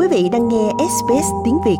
Quý vị đang nghe SBS tiếng Việt.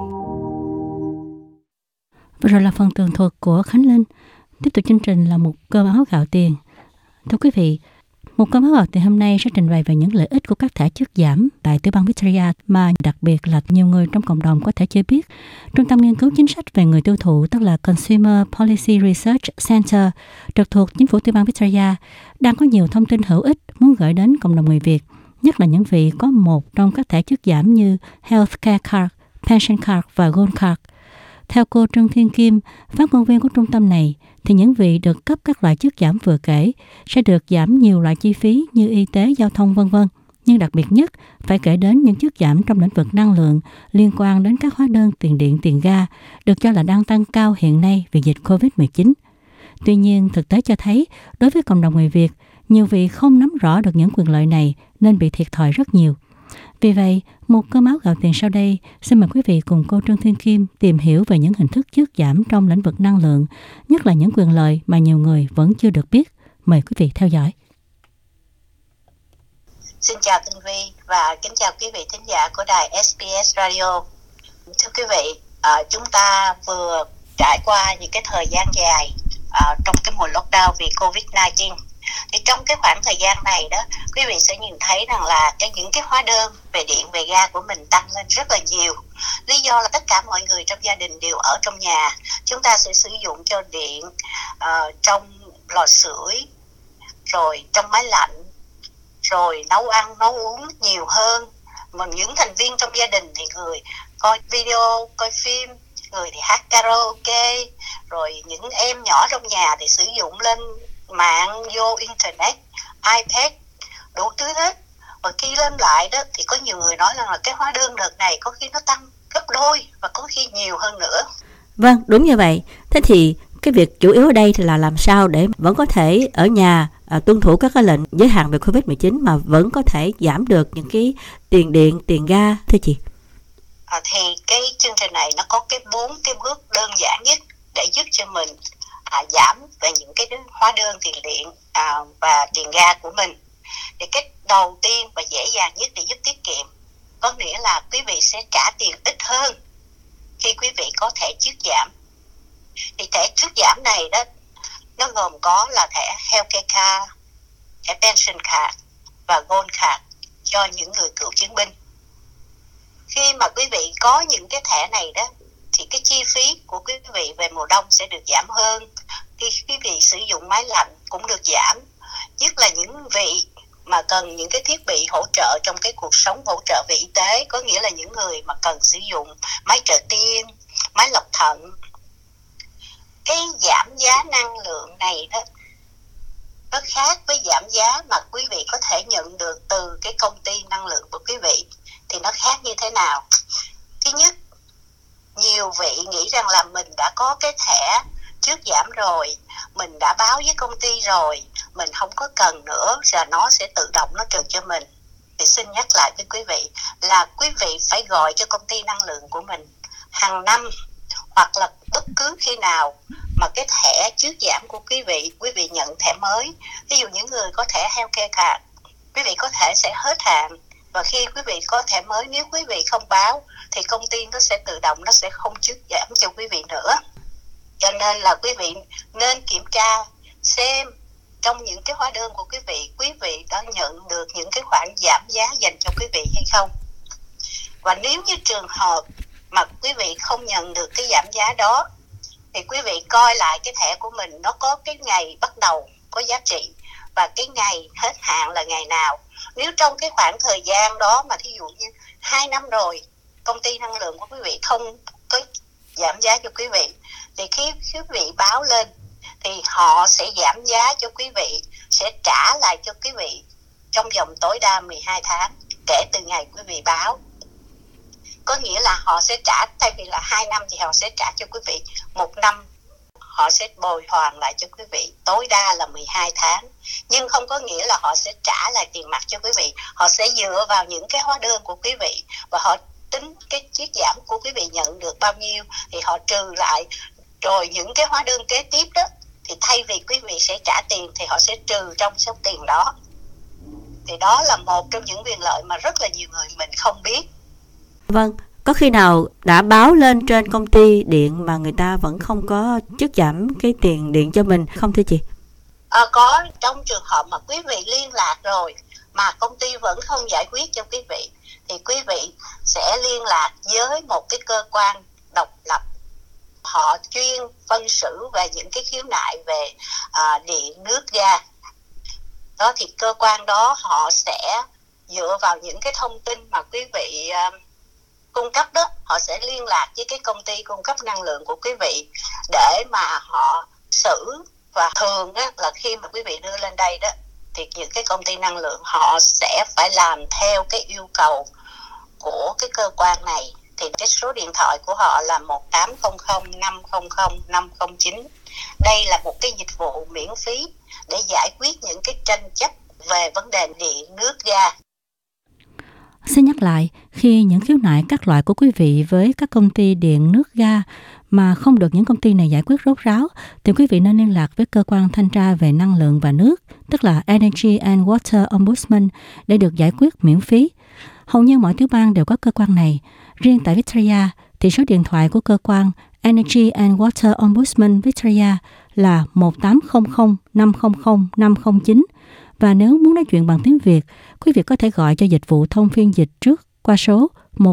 Vừa rồi là phần tường thuật của Khánh Linh. Tiếp tục chương trình là một cơm áo gạo tiền. Thưa quý vị, một cơm áo gạo tiền hôm nay sẽ trình bày về những lợi ích của các thẻ chất giảm tại tiểu bang Victoria mà đặc biệt là nhiều người trong cộng đồng có thể chưa biết. Trung tâm nghiên cứu chính sách về người tiêu thụ, tức là Consumer Policy Research Center, trực thuộc chính phủ tiểu bang Victoria, đang có nhiều thông tin hữu ích muốn gửi đến cộng đồng người Việt, nhất là những vị có một trong các thẻ chất giảm như Healthcare Card, Pension Card và Gold Card. Theo cô Trương Thiên Kim, phát ngôn viên của trung tâm này, thì những vị được cấp các loại chất giảm vừa kể sẽ được giảm nhiều loại chi phí như y tế, giao thông v.v. Nhưng đặc biệt nhất phải kể đến những chất giảm trong lĩnh vực năng lượng liên quan đến các hóa đơn tiền điện, tiền ga được cho là đang tăng cao hiện nay vì dịch Covid-19. Tuy nhiên, thực tế cho thấy đối với cộng đồng người Việt, nhiều vị không nắm rõ được những quyền lợi này nên bị thiệt thòi rất nhiều. Vì vậy, một cơm áo gạo tiền sau đây, xin mời quý vị cùng cô Trương Thiên Kim tìm hiểu về những hình thức chất giảm trong lĩnh vực năng lượng, nhất là những quyền lợi mà nhiều người vẫn chưa được biết. Mời quý vị theo dõi. Xin chào Tinh Vi và kính chào quý vị thính giả của đài SBS Radio. Thưa quý vị, chúng ta vừa trải qua những cái thời gian dài trong cái mùa lockdown vì Covid-19. Thì trong cái khoảng thời gian này đó, quý vị sẽ nhìn thấy rằng là những cái hóa đơn về điện, về ga của mình tăng lên rất là nhiều. Lý do là tất cả mọi người trong gia đình đều ở trong nhà. Chúng ta sẽ sử dụng cho điện trong lò sưởi, rồi trong máy lạnh, rồi nấu ăn, nấu uống nhiều hơn. Mà những thành viên trong gia đình thì người coi video, coi phim, người thì hát karaoke, rồi những em nhỏ trong nhà thì sử dụng lên mạng, vô internet, iPad, đủ thứ hết. Và khi lên lại đó thì có nhiều người nói rằng là cái hóa đơn đợt này có khi nó tăng gấp đôi và có khi nhiều hơn nữa. Vâng, đúng như vậy. Thế thì cái việc chủ yếu ở đây thì là làm sao để vẫn có thể ở nhà tuân thủ các cái lệnh giới hạn về Covid-19 mà vẫn có thể giảm được những cái tiền điện, tiền ga, thưa chị? Thì cái chương trình này nó có cái 4 cái bước đơn giản nhất để giúp cho mình giảm về những cái hóa đơn tiền điện và tiền ga của mình. Thì cái đầu tiên và dễ dàng nhất để giúp tiết kiệm có nghĩa là quý vị sẽ trả tiền ít hơn khi quý vị có thẻ trước giảm. Thì thẻ trước giảm này đó, nó gồm có là thẻ Healthcare Card, thẻ Pension Card và Gold Card cho những người cựu chiến binh. Khi mà quý vị có những cái thẻ này đó thì cái chi phí của quý vị về mùa đông sẽ được giảm hơn. Khi quý vị sử dụng máy lạnh cũng được giảm. Nhất là những vị mà cần những cái thiết bị hỗ trợ trong cái cuộc sống, hỗ trợ về y tế, có nghĩa là những người mà cần sử dụng máy trợ tim, máy lọc thận. Cái giảm giá năng lượng này đó, nó khác với giảm giá mà quý vị có thể nhận được từ cái công ty năng lượng của quý vị. Thì nó khác như thế nào? Thứ nhất, nhiều vị nghĩ rằng là mình đã có cái thẻ trước giảm rồi, mình đã báo với công ty rồi, mình không có cần nữa, rồi nó sẽ tự động nó trừ cho mình. Thì xin nhắc lại với quý vị là quý vị phải gọi cho công ty năng lượng của mình hàng năm, hoặc là bất cứ khi nào mà cái thẻ trước giảm của quý vị nhận thẻ mới. Ví dụ những người có thẻ Healthcare Card, quý vị có thể sẽ hết hạn. Và khi quý vị có thẻ mới, nếu quý vị không báo thì công ty nó sẽ tự động, nó sẽ không trước giảm cho quý vị nữa. Cho nên là quý vị nên kiểm tra xem trong những cái hóa đơn của quý vị đã nhận được những cái khoản giảm giá dành cho quý vị hay không. Và nếu như trường hợp mà quý vị không nhận được cái giảm giá đó thì quý vị coi lại cái thẻ của mình, nó có cái ngày bắt đầu có giá trị và cái ngày hết hạn là ngày nào. Nếu trong cái khoảng thời gian đó mà thí dụ như 2 năm rồi công ty năng lượng của quý vị không có giảm giá cho quý vị, thì khi quý vị báo lên thì họ sẽ giảm giá cho quý vị, sẽ trả lại cho quý vị trong vòng tối đa 12 tháng kể từ ngày quý vị báo. Có nghĩa là họ sẽ trả, thay vì là 2 năm thì họ sẽ trả cho quý vị 1 năm, họ sẽ bồi hoàn lại cho quý vị tối đa là 12 tháng. Nhưng không có nghĩa là họ sẽ trả lại tiền mặt cho quý vị. Họ sẽ dựa vào những cái hóa đơn của quý vị và họ tính cái chiết giảm của quý vị nhận được bao nhiêu thì họ trừ lại. Rồi những cái hóa đơn kế tiếp đó thì thay vì quý vị sẽ trả tiền thì họ sẽ trừ trong số tiền đó. Thì đó là một trong những quyền lợi mà rất là nhiều người mình không biết. Vâng, có khi nào đã báo lên trên công ty điện mà người ta vẫn không có cắt giảm cái tiền điện cho mình không thưa chị? Có, trong trường hợp mà quý vị liên lạc rồi mà công ty vẫn không giải quyết cho quý vị thì quý vị sẽ liên lạc với một cái cơ quan độc lập, họ chuyên phân xử về những cái khiếu nại về điện nước ga. Đó thì cơ quan đó họ sẽ dựa vào những cái thông tin mà quý vị cung cấp đó, họ sẽ liên lạc với cái công ty cung cấp năng lượng của quý vị để mà họ xử. Và thường á, là khi mà quý vị đưa lên đây đó thì những cái công ty năng lượng họ sẽ phải làm theo cái yêu cầu của cái cơ quan này. Thì cái số điện thoại của họ là 1800-500-509. Đây là một cái dịch vụ miễn phí để giải quyết những cái tranh chấp về vấn đề điện, nước, ga. Xin nhắc lại, khi những khiếu nại các loại của quý vị với các công ty điện, nước, ga mà không được những công ty này giải quyết rốt ráo, thì quý vị nên liên lạc với cơ quan thanh tra về năng lượng và nước, tức là Energy and Water Ombudsman, để được giải quyết miễn phí. Hầu như mọi tiểu bang đều có cơ quan này. Riêng tại Victoria thì số điện thoại của cơ quan Energy and Water Ombudsman Victoria là 1800-500-509. Và nếu muốn nói chuyện bằng tiếng Việt, quý vị có thể gọi cho dịch vụ thông phiên dịch trước qua số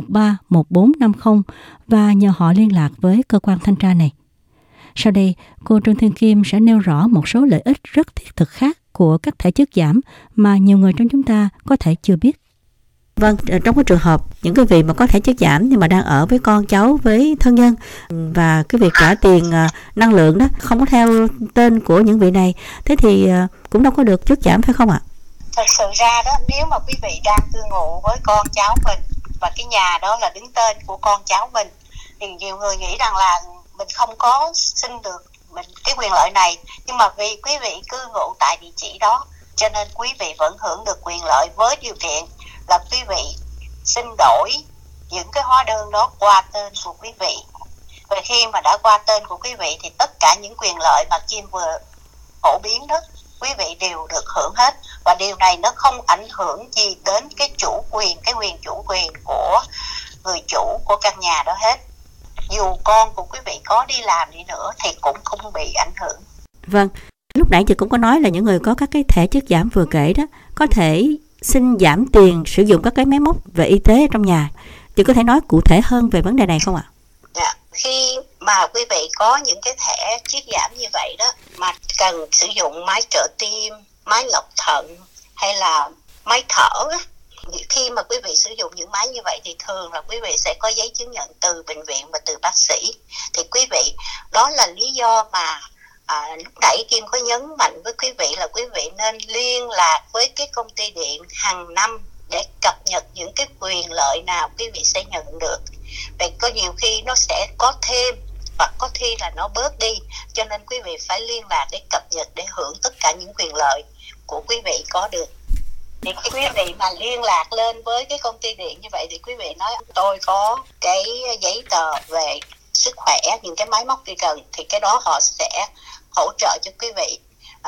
131450 và nhờ họ liên lạc với cơ quan thanh tra này. Sau đây, cô Trương Thiên Kim sẽ nêu rõ một số lợi ích rất thiết thực khác của các thẻ chất giảm mà nhiều người trong chúng ta có thể chưa biết. Vâng, trong cái trường hợp những cái vị mà có thẻ chất giảm nhưng mà đang ở với con cháu, với thân nhân và cái việc trả tiền năng lượng đó không có theo tên của những vị này, thế thì cũng đâu có được chất giảm phải không ạ? Thật sự ra đó, nếu mà quý vị đang cư ngụ với con cháu mình và cái nhà đó là đứng tên của con cháu mình thì nhiều người nghĩ rằng là mình không có xin được cái quyền lợi này, nhưng mà vì quý vị cư ngụ tại địa chỉ đó cho nên quý vị vẫn hưởng được quyền lợi, với điều kiện là quý vị xin đổi những cái hóa đơn đó qua tên của quý vị. Và khi mà đã qua tên của quý vị thì tất cả những quyền lợi mà Kim vừa phổ biến đó quý vị đều được hưởng hết, và điều này nó không ảnh hưởng gì đến cái chủ quyền, cái quyền chủ quyền của người chủ của căn nhà đó hết. Dù con của quý vị có đi làm đi nữa thì cũng không bị ảnh hưởng. Vâng, lúc nãy chị cũng có nói là những người có các cái thẻ chất giảm vừa kể đó có thể xin giảm tiền sử dụng các cái máy móc về y tế trong nhà. Chị có thể nói cụ thể hơn về vấn đề này không ạ? Dạ. Khi mà quý vị có những cái thẻ chiết giảm như vậy đó mà cần sử dụng máy trợ tim, máy lọc thận hay là máy thở á, khi mà quý vị sử dụng những máy như vậy thì thường là quý vị sẽ có giấy chứng nhận từ bệnh viện và từ bác sĩ. Thì quý vị, đó là lý do mà lúc nãy Kim có nhấn mạnh với quý vị là quý vị nên liên lạc với cái công ty điện hàng năm để cập nhật những cái quyền lợi nào quý vị sẽ nhận được. Vậy có nhiều khi nó sẽ có thêm hoặc có khi là nó bớt đi, cho nên quý vị phải liên lạc để cập nhật để hưởng tất cả những quyền lợi của quý vị có được. Thì khi quý vị mà liên lạc lên với cái công ty điện như vậy thì quý vị nói tôi có cái giấy tờ về sức khỏe, những cái máy móc đi cần, thì cái đó họ sẽ hỗ trợ cho quý vị.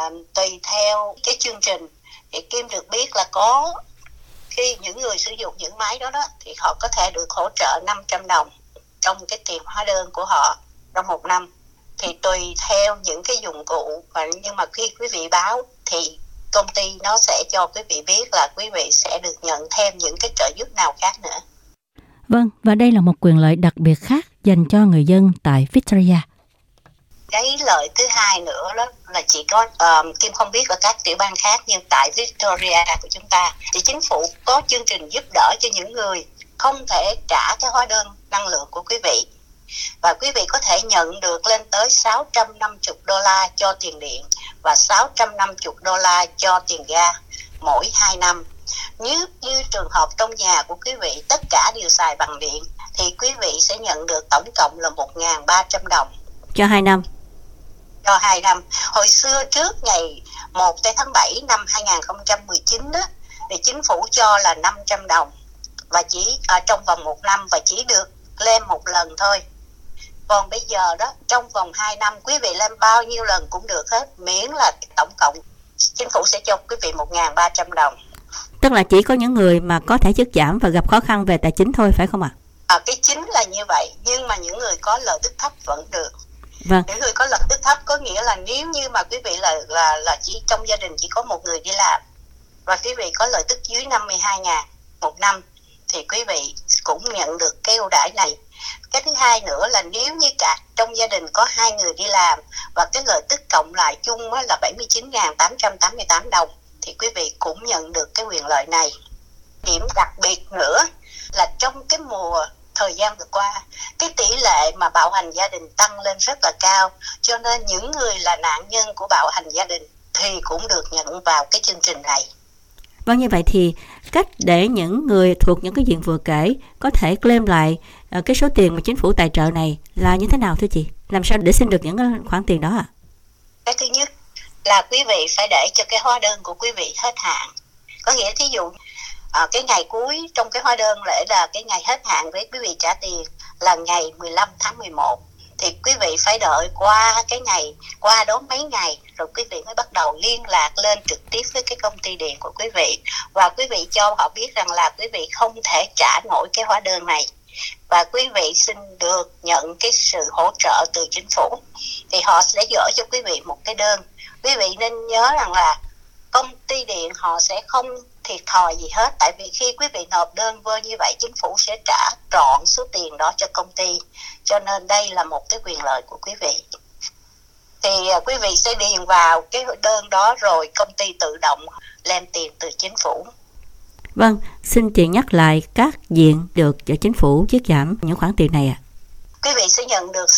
Tùy theo cái chương trình thì Kim được biết là có khi những người sử dụng những máy đó thì họ có thể được hỗ trợ 500 đồng trong cái tiền hóa đơn của họ trong một năm. Thì tùy theo những cái dụng cụ, nhưng mà khi quý vị báo thì công ty nó sẽ cho quý vị biết là quý vị sẽ được nhận thêm những cái trợ giúp nào khác nữa. Vâng, và đây là một quyền lợi đặc biệt khác dành cho người dân tại Victoria. Cái lợi thứ hai nữa đó là chỉ có Kim không biết ở các tiểu bang khác, nhưng tại Victoria của chúng ta thì chính phủ có chương trình giúp đỡ cho những người không thể trả cái hóa đơn năng lượng của quý vị, và quý vị có thể nhận được lên tới $650 cho tiền điện và $650 cho tiền ga mỗi 2 năm. Như trường hợp trong nhà của quý vị tất cả đều xài bằng điện thì quý vị sẽ nhận được tổng cộng là 1.300 đồng cho 2 năm. Cho 2 năm. Hồi xưa trước ngày 1 tháng 7 năm 2019 đó thì chính phủ cho là 500 đồng và chỉ trong vòng 1 năm và chỉ được lên một lần thôi. Còn bây giờ đó, trong vòng 2 năm quý vị lên bao nhiêu lần cũng được hết, miễn là tổng cộng chính phủ sẽ cho quý vị 1.300 đồng. Tức là chỉ có những người mà có thể chất giảm và gặp khó khăn về tài chính thôi phải không ạ? Cái chính là như vậy, nhưng mà những người có lợi tức thấp vẫn được. Vâng. Những người có lợi tức thấp có nghĩa là nếu như mà quý vị là chỉ trong gia đình chỉ có một người đi làm và quý vị có lợi tức dưới 52.000 một năm thì quý vị cũng nhận được cái ưu đãi này. Cái thứ hai nữa là nếu như cả trong gia đình có 2 người đi làm và cái lợi tức cộng lại chung là 79.888 đồng thì quý vị cũng nhận được cái quyền lợi này. Điểm đặc biệt nữa là trong cái mùa thời gian vừa qua, cái tỷ lệ mà bạo hành gia đình tăng lên rất là cao, cho nên những người là nạn nhân của bạo hành gia đình thì cũng được nhận vào cái chương trình này. Vâng, như vậy thì cách để những người thuộc những cái diện vừa kể có thể claim lại cái số tiền mà chính phủ tài trợ này là như thế nào thưa chị? Làm sao để xin được những khoản tiền đó ạ? Cái thứ nhất là quý vị phải để cho cái hóa đơn của quý vị hết hạn. Có nghĩa thí dụ cái ngày cuối trong cái hóa đơn lễ là cái ngày hết hạn với quý vị trả tiền là ngày 15 tháng 11 thì quý vị phải đợi qua cái ngày, qua đó mấy ngày rồi quý vị mới bắt đầu liên lạc lên trực tiếp với cái công ty điện của quý vị và quý vị cho họ biết rằng là quý vị không thể trả nổi cái hóa đơn này và quý vị xin được nhận cái sự hỗ trợ từ chính phủ thì họ sẽ gửi cho quý vị một cái đơn. Quý vị nên nhớ rằng là công ty điện họ sẽ không thiệt thòi gì hết, tại vì khi quý vị nộp đơn vô như vậy chính phủ sẽ trả trọn số tiền đó cho công ty, cho nên đây là một cái quyền lợi của quý vị. Thì quý vị sẽ điền vào cái đơn đó rồi công ty tự động lên tiền từ chính phủ. Vâng, xin chị nhắc lại các diện được chính phủ chiết giảm những khoản tiền này ạ. Quý vị sẽ nhận được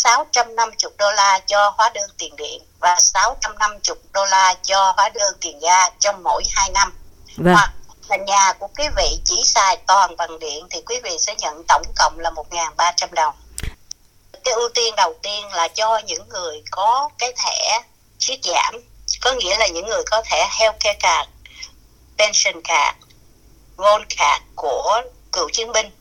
$650 cho hóa đơn tiền điện và $650 cho hóa đơn tiền ga trong mỗi 2 năm. Vâng. Hoặc là nhà của quý vị chỉ xài toàn bằng điện thì quý vị sẽ nhận tổng cộng là 1.300 đồng. Cái ưu tiên đầu tiên là cho những người có cái thẻ chiết giảm, có nghĩa là những người có thẻ healthcare card, pension card, gold card của cựu chiến binh.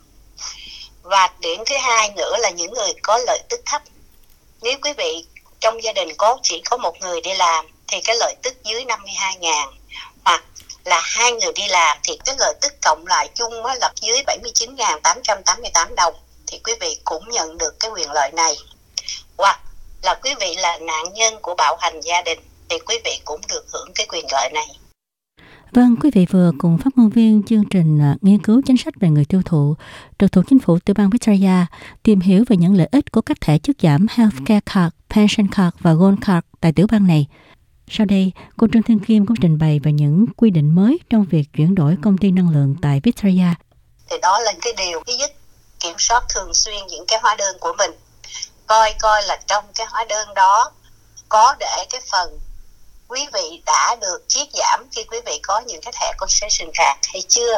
Và điểm thứ hai nữa là những người có lợi tức thấp. Nếu quý vị trong gia đình chỉ có một người đi làm thì cái lợi tức dưới 52.000 hoặc là 2 người đi làm thì cái lợi tức cộng lại chung là dưới 79.888 đồng thì quý vị cũng nhận được cái quyền lợi này. Hoặc là quý vị là nạn nhân của bạo hành gia đình thì quý vị cũng được hưởng cái quyền lợi này. Vâng, quý vị vừa cùng phát ngôn viên chương trình nghiên cứu chính sách về người tiêu thụ trực thuộc chính phủ tiểu bang Victoria tìm hiểu về những lợi ích của các thẻ chất giảm Healthcare Card, Pension Card và Gold Card tại tiểu bang này. Sau đây, cô Trương Thiên Kim cũng trình bày về những quy định mới trong việc chuyển đổi công ty năng lượng tại Victoria. Thì đó là cái điều thứ nhất, kiểm soát thường xuyên những cái hóa đơn của mình. Coi là trong cái hóa đơn đó có để cái phần quý vị đã được chiết giảm khi quý vị có những cái thẻ concession card hay chưa.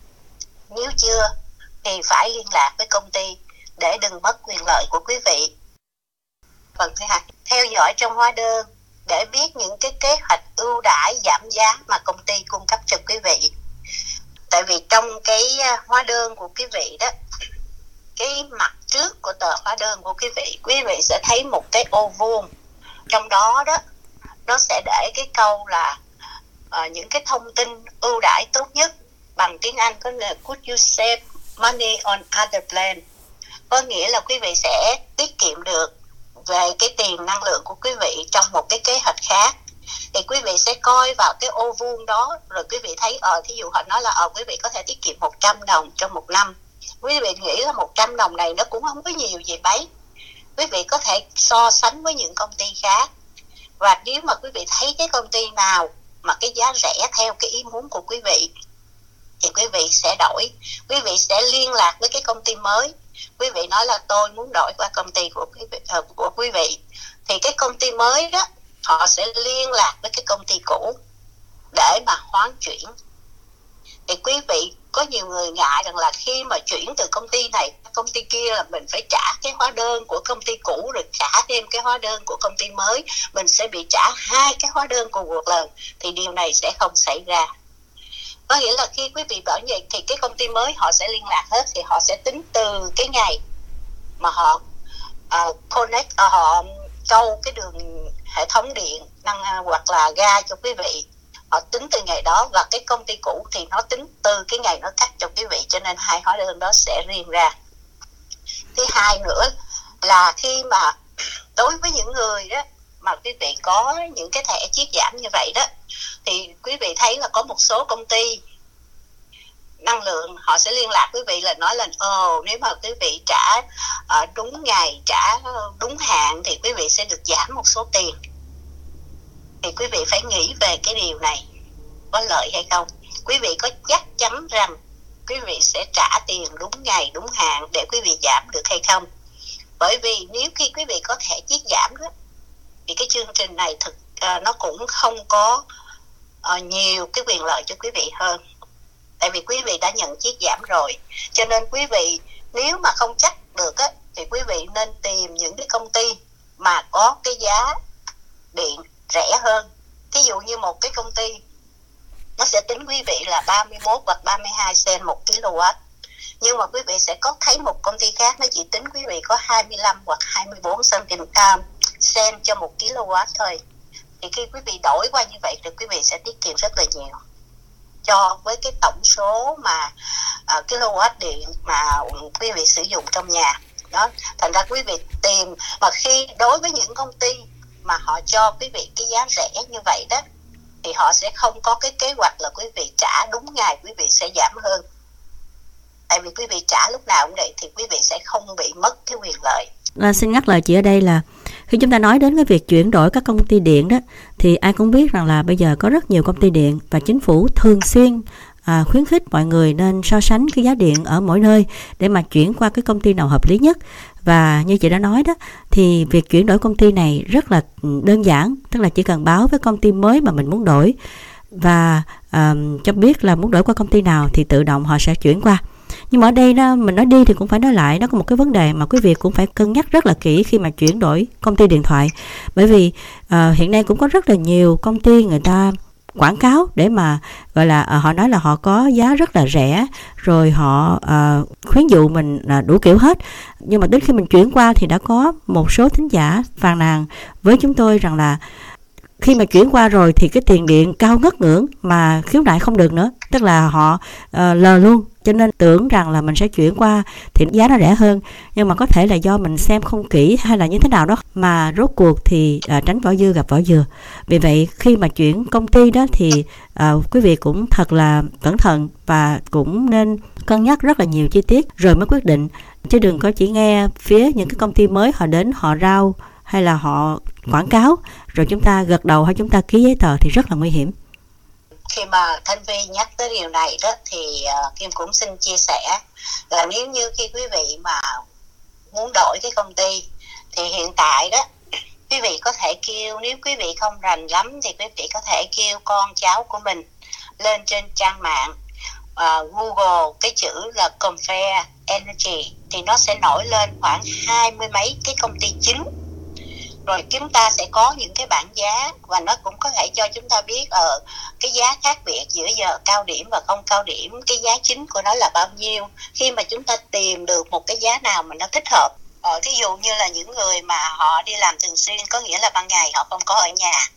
Nếu chưa thì phải liên lạc với công ty để đừng mất quyền lợi của quý vị. Phần thứ hai, theo dõi trong hóa đơn để biết những cái kế hoạch ưu đãi giảm giá mà công ty cung cấp cho quý vị. Tại vì trong cái hóa đơn của quý vị đó, cái mặt trước của tờ hóa đơn của quý vị sẽ thấy một cái ô vuông. Trong đó nó sẽ để cái câu là những cái thông tin ưu đãi tốt nhất, bằng tiếng Anh có là could you save money on other plan, có nghĩa là quý vị sẽ tiết kiệm được về cái tiền năng lượng của quý vị trong một cái kế hoạch khác. Thì quý vị sẽ coi vào cái ô vuông đó rồi quý vị thấy thí dụ họ nói là quý vị có thể tiết kiệm 100 đồng trong một năm. Quý vị nghĩ là 100 đồng này nó cũng không có nhiều gì mấy. Quý vị có thể so sánh với những công ty khác. Và nếu mà quý vị thấy cái công ty nào mà cái giá rẻ theo cái ý muốn của quý vị thì quý vị sẽ đổi. Quý vị sẽ liên lạc với cái công ty mới. Quý vị nói là tôi muốn đổi qua công ty của quý vị. Thì cái công ty mới đó họ sẽ liên lạc với cái công ty cũ để mà hoán chuyển. Thì quý vị có nhiều người ngại rằng là khi mà chuyển từ công ty này công ty kia là mình phải trả cái hóa đơn của công ty cũ rồi trả thêm cái hóa đơn của công ty mới, mình sẽ bị trả 2 cái hóa đơn cùng một lần, thì điều này sẽ không xảy ra. Có nghĩa là khi quý vị bảo vậy thì cái công ty mới họ sẽ liên lạc hết, thì họ sẽ tính từ cái ngày mà họ họ câu cái đường hệ thống điện hoặc là ga cho quý vị, họ tính từ ngày đó, và cái công ty cũ thì nó tính từ cái ngày nó cắt cho quý vị, cho nên 2 hóa đơn đó sẽ riêng ra. Thứ hai nữa là khi mà đối với những người đó mà quý vị có những cái thẻ chiết giảm như vậy đó, thì quý vị thấy là có một số công ty năng lượng họ sẽ liên lạc quý vị là nói là nếu mà quý vị trả đúng ngày, trả đúng hạn thì quý vị sẽ được giảm một số tiền. Thì quý vị phải nghĩ về cái điều này có lợi hay không. Quý vị có chắc chắn rằng quý vị sẽ trả tiền đúng ngày đúng hạn để quý vị giảm được hay không. Bởi vì nếu khi quý vị có thẻ chiết giảm đó thì cái chương trình này nó cũng không có nhiều cái quyền lợi cho quý vị hơn. Tại vì quý vị đã nhận chiết giảm rồi. Cho nên quý vị nếu mà không chắc được á, thì quý vị nên tìm những cái công ty mà có cái giá điện rẻ hơn. Ví dụ như một cái công ty nó sẽ tính quý vị là 31 hoặc 32 cent một kW. Nhưng mà quý vị sẽ có thấy một công ty khác nó chỉ tính quý vị có 25 hoặc 24 cent cho một kW thôi. Thì khi quý vị đổi qua như vậy thì quý vị sẽ tiết kiệm rất là nhiều cho với cái tổng số mà kW điện mà quý vị sử dụng trong nhà đó. Thành ra quý vị tìm, mà khi đối với những công ty mà họ cho quý vị cái giá rẻ như vậy đó thì họ sẽ không có cái kế hoạch là quý vị trả đúng ngày quý vị sẽ giảm hơn. Tại vì quý vị trả lúc nào cũng vậy thì quý vị sẽ không bị mất cái quyền lợi. Xin nhắc lời chị ở đây là khi chúng ta nói đến cái việc chuyển đổi các công ty điện đó, thì ai cũng biết rằng là bây giờ có rất nhiều công ty điện và chính phủ thường xuyên khuyến khích mọi người nên so sánh cái giá điện ở mỗi nơi để mà chuyển qua cái công ty nào hợp lý nhất. Và như chị đã nói đó, thì việc chuyển đổi công ty này rất là đơn giản, tức là chỉ cần báo với công ty mới mà mình muốn đổi và cho biết là muốn đổi qua công ty nào thì tự động họ sẽ chuyển qua. Nhưng mà ở đây đó, mình nói đi thì cũng phải nói lại, nó có một cái vấn đề mà quý vị cũng phải cân nhắc rất là kỹ khi mà chuyển đổi công ty điện thoại. Bởi vì hiện nay cũng có rất là nhiều công ty người ta quảng cáo để mà gọi là họ nói là họ có giá rất là rẻ, rồi họ khuyến dụ mình đủ kiểu hết. Nhưng mà đến khi mình chuyển qua thì đã có một số thính giả phàn nàn với chúng tôi rằng là khi mà chuyển qua rồi thì cái tiền điện cao ngất ngưỡng mà khiếu nại không được nữa, tức là họ lờ luôn, cho nên tưởng rằng là mình sẽ chuyển qua thì giá nó rẻ hơn. Nhưng mà có thể là do mình xem không kỹ hay là như thế nào đó, mà rốt cuộc thì tránh vỏ dưa gặp vỏ dừa. Vì vậy khi mà chuyển công ty đó thì quý vị cũng thật là cẩn thận và cũng nên cân nhắc rất là nhiều chi tiết rồi mới quyết định, chứ đừng có chỉ nghe phía những cái công ty mới họ đến họ rao hay là họ quảng cáo rồi chúng ta gật đầu hay chúng ta ký giấy tờ thì rất là nguy hiểm. Khi mà Thanh Vi nhắc tới điều này đó thì Kim cũng xin chia sẻ là nếu như khi quý vị mà muốn đổi cái công ty thì hiện tại đó quý vị có thể kêu, nếu quý vị không rành lắm thì quý vị có thể kêu con cháu của mình lên trên trang mạng Google cái chữ là Compare Energy thì nó sẽ nổi lên khoảng 20 mấy cái công ty chính. Rồi chúng ta sẽ có những cái bảng giá và nó cũng có thể cho chúng ta biết cái giá khác biệt giữa giờ cao điểm và không cao điểm, cái giá chính của nó là bao nhiêu. Khi mà chúng ta tìm được một cái giá nào mà nó thích hợp, ví dụ như là những người mà họ đi làm thường xuyên, có nghĩa là ban ngày họ không có ở nhà,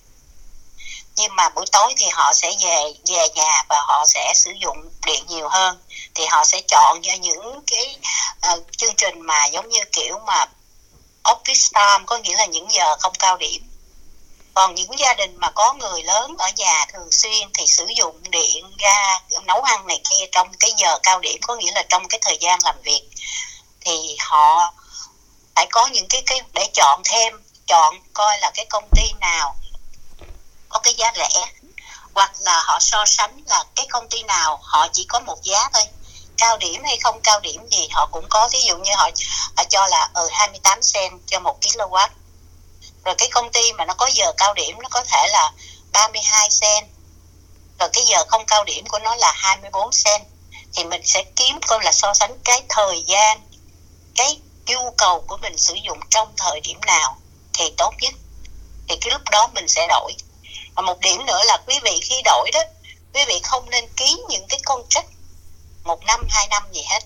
nhưng mà buổi tối thì họ sẽ về nhà và họ sẽ sử dụng điện nhiều hơn, thì họ sẽ chọn cho những cái chương trình mà giống như kiểu mà office time, có nghĩa là những giờ không cao điểm. Còn những gia đình mà có người lớn ở nhà thường xuyên thì sử dụng điện, ga, nấu ăn này kia trong cái giờ cao điểm, có nghĩa là trong cái thời gian làm việc, thì họ phải có những cái để chọn coi là cái công ty nào có cái giá rẻ, hoặc là họ so sánh là cái công ty nào họ chỉ có một giá thôi, cao điểm hay không cao điểm gì họ cũng có. Ví dụ như họ cho là 28 cent cho 1 kW, rồi cái công ty mà nó có giờ cao điểm nó có thể là 32 cent, rồi cái giờ không cao điểm của nó là 24 cent. Thì mình sẽ kiếm coi là so sánh cái thời gian, cái nhu cầu của mình sử dụng trong thời điểm nào thì tốt nhất, thì cái lúc đó mình sẽ đổi. Và một điểm nữa là quý vị khi đổi đó, quý vị không nên ký những cái contract 1 năm, 2 năm gì hết.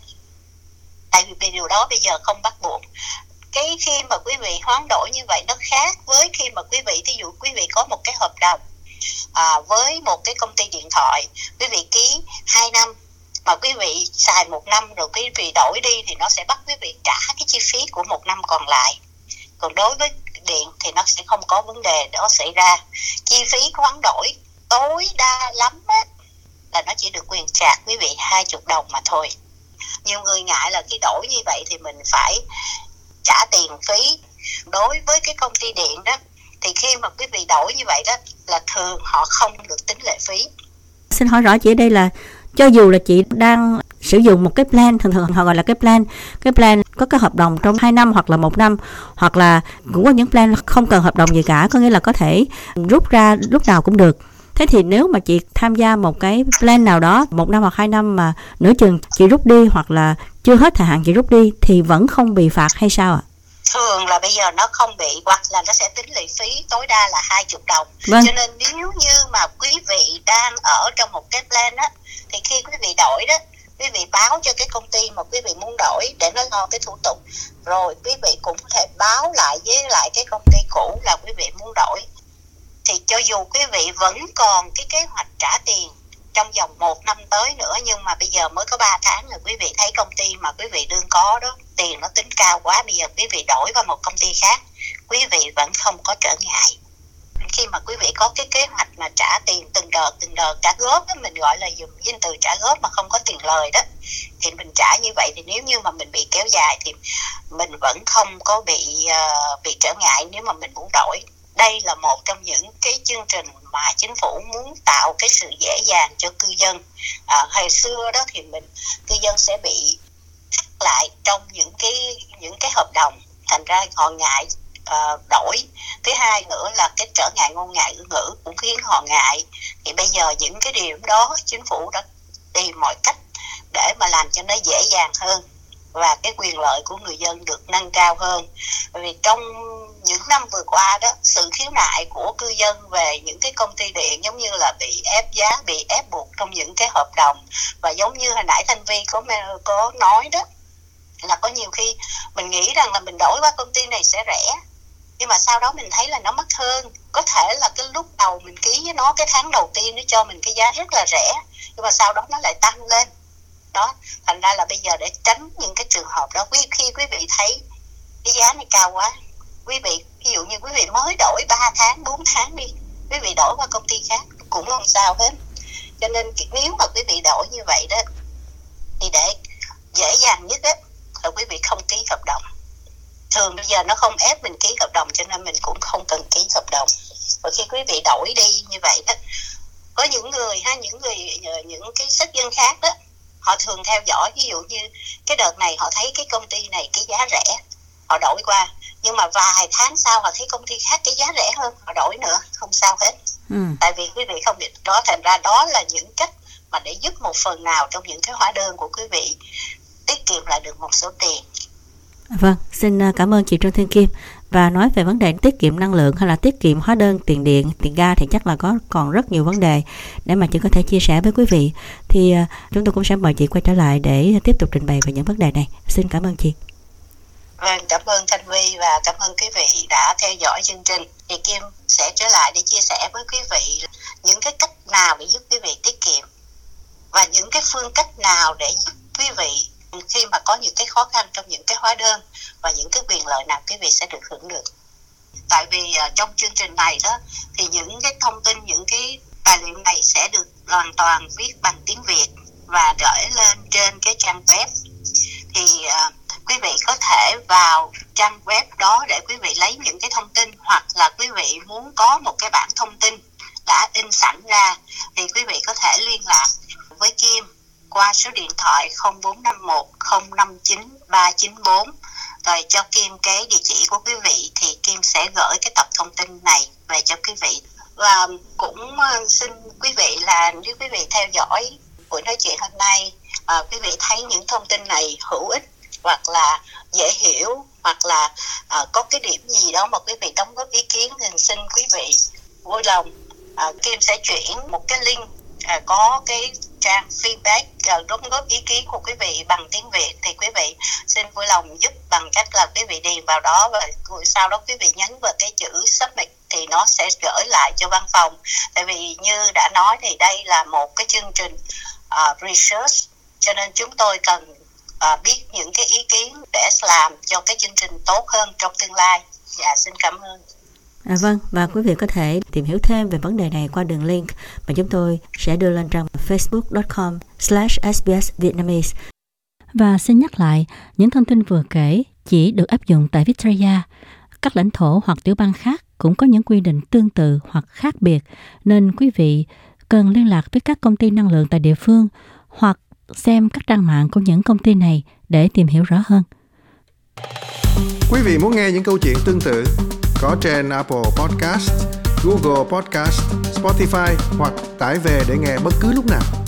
Tại vì điều đó bây giờ không bắt buộc. Cái khi mà quý vị hoán đổi như vậy nó khác với khi mà quý vị, thí dụ quý vị có một cái hợp đồng với một cái công ty điện thoại, quý vị ký 2 năm mà quý vị xài 1 năm rồi quý vị đổi đi thì nó sẽ bắt quý vị trả cái chi phí của 1 năm còn lại. Còn đối với điện thì nó sẽ không có vấn đề đó xảy ra. Chi phí khoán đổi tối đa lắm á, là nó chỉ được quyền trả quý vị 20 đồng mà thôi. Nhiều người ngại là khi đổi như vậy thì mình phải trả tiền phí. Đối với cái công ty điện đó thì khi mà quý vị đổi như vậy đó là thường họ không được tính lệ phí. Xin hỏi rõ chị ở đây là cho dù là chị đang sử dụng một cái plan, thường họ gọi là cái plan có cái hợp đồng trong 2 năm hoặc là 1 năm, hoặc là cũng có những plan không cần hợp đồng gì cả, có nghĩa là có thể rút ra lúc nào cũng được. Thế thì nếu mà chị tham gia một cái plan nào đó 1 năm hoặc 2 năm mà nửa chừng chị rút đi hoặc là chưa hết thời hạn chị rút đi thì vẫn không bị phạt hay sao ạ? Thường là bây giờ nó không bị, hoặc là nó sẽ tính lệ phí tối đa là 20 đồng. Vâng. Cho nên nếu như mà quý vị đang ở trong một cái plan á, thì khi quý vị đổi đó, quý vị báo cho cái công ty mà quý vị muốn đổi để nó lo cái thủ tục. Rồi quý vị cũng có thể báo lại với lại cái công ty cũ là quý vị muốn đổi. Thì cho dù quý vị vẫn còn cái kế hoạch trả tiền trong vòng 1 năm tới nữa, nhưng mà bây giờ mới có 3 tháng rồi quý vị thấy công ty mà quý vị đương có đó, tiền nó tính cao quá, bây giờ quý vị đổi vào một công ty khác, quý vị vẫn không có trở ngại. Khi mà quý vị có cái kế hoạch mà trả tiền từng đợt trả góp đó, mình gọi là dùng danh từ trả góp mà không có tiền lời đó, thì mình trả như vậy thì nếu như mà mình bị kéo dài thì mình vẫn không có bị trở ngại nếu mà mình muốn đổi. Đây là một trong những cái chương trình mà chính phủ muốn tạo cái sự dễ dàng cho cư dân. Hồi xưa đó thì cư dân sẽ bị thắt lại trong những cái hợp đồng, thành ra họ ngại đổi. Thứ hai nữa là cái trở ngại ngôn ngữ cũng khiến họ ngại. Thì bây giờ những cái điểm đó chính phủ đã tìm mọi cách để mà làm cho nó dễ dàng hơn và cái quyền lợi của người dân được nâng cao hơn. Bởi vì trong những năm vừa qua đó, sự khiếu nại của cư dân về những cái công ty điện giống như là bị ép giá, bị ép buộc trong những cái hợp đồng, và giống như hồi nãy Thanh Vi có nói đó, là có nhiều khi mình nghĩ rằng là mình đổi qua công ty này sẽ rẻ, nhưng mà sau đó mình thấy là nó mắc hơn. Có thể là cái lúc đầu mình ký với nó, cái tháng đầu tiên nó cho mình cái giá rất là rẻ, nhưng mà sau đó nó lại tăng lên đó. Thành ra là bây giờ để tránh những cái trường hợp đó, khi quý vị thấy cái giá này cao quá, quý vị ví dụ như quý vị mới đổi 3 tháng 4 tháng đi, quý vị đổi qua công ty khác cũng không sao hết. Cho nên nếu mà quý vị đổi như vậy đó thì để dễ dàng nhất đó là quý vị không ký hợp đồng. Thường bây giờ nó không ép mình ký hợp đồng, cho nên mình cũng không cần ký hợp đồng. Và khi quý vị đổi đi như vậy đó, có những cái sắc dân khác đó, họ thường theo dõi, ví dụ như cái đợt này họ thấy cái công ty này cái giá rẻ, họ đổi qua, nhưng mà vài tháng sau họ thấy công ty khác cái giá rẻ hơn, họ đổi nữa, không sao hết. Tại vì quý vị không biết đó, thành ra đó là những cách mà để giúp một phần nào trong những cái hóa đơn của quý vị tiết kiệm lại được một số tiền. Vâng, xin cảm ơn chị Trương Thiên Kim. Và nói về vấn đề tiết kiệm năng lượng hay là tiết kiệm hóa đơn tiền điện, tiền ga thì chắc là còn rất nhiều vấn đề để mà chị có thể chia sẻ với quý vị. Thì chúng tôi cũng sẽ mời chị quay trở lại để tiếp tục trình bày về những vấn đề này. Xin cảm ơn chị. Vâng, cảm ơn Thanh Vi và cảm ơn quý vị đã theo dõi chương trình. Thì Kim sẽ trở lại để chia sẻ với quý vị những cái cách nào để giúp quý vị tiết kiệm và những cái phương cách nào để giúp quý vị khi mà có những cái khó khăn trong những cái hóa đơn và những cái quyền lợi nào quý vị sẽ được hưởng được. Tại vì trong chương trình này đó thì những cái thông tin, những cái tài liệu này sẽ được hoàn toàn viết bằng tiếng Việt và gửi lên trên cái trang web. Thì quý vị có thể vào trang web đó để quý vị lấy những cái thông tin, hoặc là quý vị muốn có một cái bản thông tin đã in sẵn ra thì quý vị có thể liên lạc với Kim qua số điện thoại 0451 059 394, rồi cho Kim cái địa chỉ của quý vị thì Kim sẽ gửi cái tập thông tin này về cho quý vị. Và cũng xin quý vị là nếu quý vị theo dõi buổi nói chuyện hôm nay, quý vị thấy những thông tin này hữu ích hoặc là dễ hiểu, hoặc là có cái điểm gì đó mà quý vị đóng góp ý kiến thì xin quý vị vui lòng Kim sẽ chuyển một cái link có cái trang feedback đóng góp ý kiến của quý vị bằng tiếng Việt, thì quý vị xin vui lòng giúp bằng cách là quý vị điền vào đó và sau đó quý vị nhấn vào cái chữ submit thì nó sẽ gửi lại cho văn phòng. Tại vì như đã nói thì đây là một cái chương trình research, Cho nên chúng tôi cần biết những cái ý kiến để làm cho cái chương trình tốt hơn trong tương lai. Dạ, xin cảm ơn. Vâng, và quý vị có thể tìm hiểu thêm về vấn đề này qua đường link mà chúng tôi sẽ đưa lên trang facebook.com/SBS Vietnamese. Và xin nhắc lại, những thông tin vừa kể chỉ được áp dụng tại Victoria. Các lãnh thổ hoặc tiểu bang khác cũng có những quy định tương tự hoặc khác biệt, nên quý vị cần liên lạc với các công ty năng lượng tại địa phương hoặc xem các trang mạng của những công ty này để tìm hiểu rõ hơn. Quý vị muốn nghe những câu chuyện tương tự có trên Apple Podcast, Google Podcast, Spotify hoặc tải về để nghe bất cứ lúc nào.